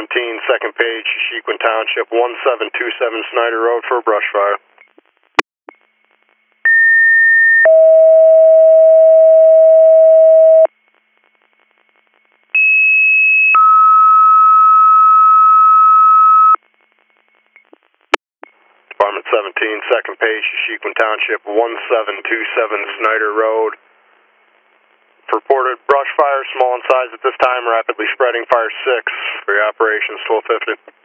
second page, Sheshequin Township, 1727 Snyder Road for a brush fire. Department 17, second page, Sheshequin Township, 1727 Snyder Road. Reported brush fire, small in size at this time, rapidly spreading, fire 6 for your operations, 1250.